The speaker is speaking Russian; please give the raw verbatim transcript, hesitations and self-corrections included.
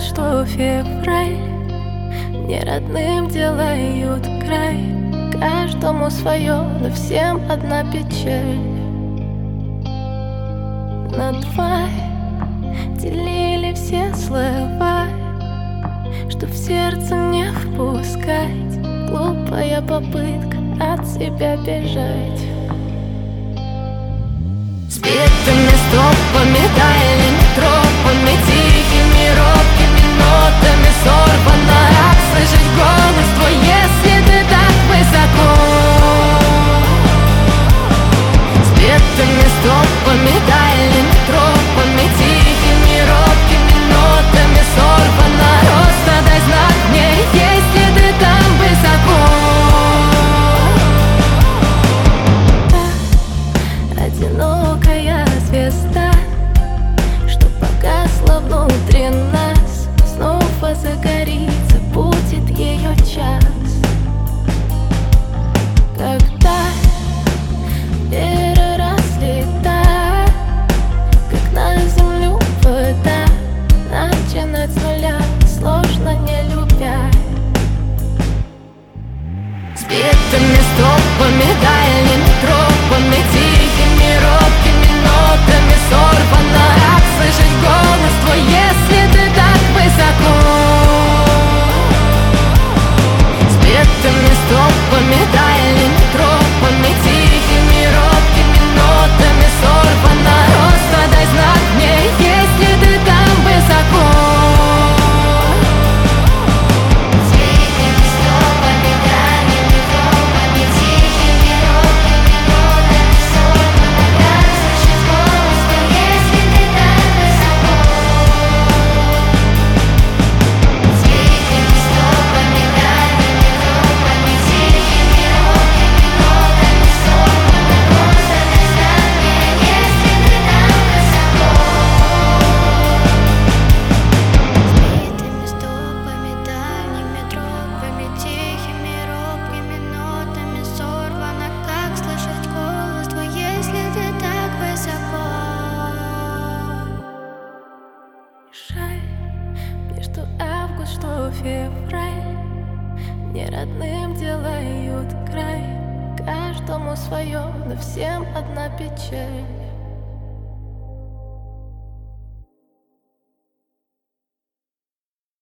что февраль не родным делают край. Каждому свое, но всем одна печаль. На два делили все слова, что в сердце не впускать. Глупая попытка от себя бежать. Сбитыми стопами, дальними тропами, тихими, робкими нотами сорвано. Рад слышать голос твой, если ты так высоко. Сбитыми стопами, дальними тропами, тихими, робкими нотами сорвано. Просто дай знак мне, если ты там высоко. Одинокая звезда, что погасла внутри нас, снова загорится, будет ее час. Когда переросли так, как на землю вода, начинать с нуля сложно, не любя. Сбитыми стропами, дальними тропами, тихими, робкими нотами сорвано. Рад слышать голос твой, если ты так высоко. Сбитыми стропами, дальними тропами, тихими, робкими нотами сорвано. Просто дай знак мне, если ты там высоко. Что август, что февраль не родным делают край. Каждому свое, но всем одна печаль.